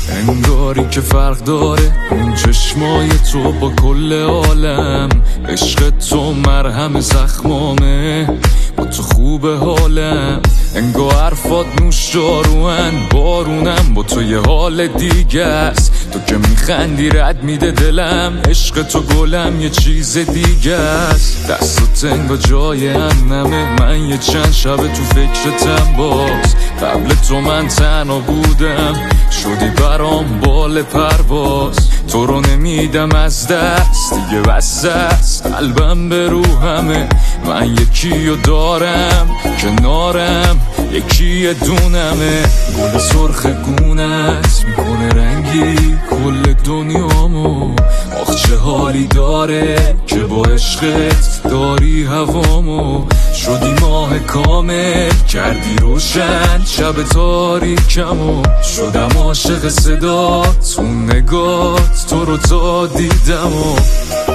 انگاری که فرق داره اون چشمای تو با کل عالم. عشق تو مرهم زخمامه، با تو خوب حالم. انگار حرفات نوش داروان، بارونم با تو یه حال دیگه است. تو که میخندی رد میده دلم، عشق تو گلم یه چیز دیگه است. دستات انگار جای انمه، من یه چند شب تو فکرتم باز. قبل تو من تنها بودم، شدی برام بال پرواز. تو رو نمیدم از دست دیگه، بس است قلبم به روحمه. من یکیو دارم کنارم، یکی دونمه. گل سرخ گونت میکنه رنگی کل دنیامو. آخ چه حالی داره که با عشقت داری هوامو. شدی ماه کامل، کردی روشن شب تاریکمو. شدم عاشق صدات، اون نگات تو رو تا دیدمو.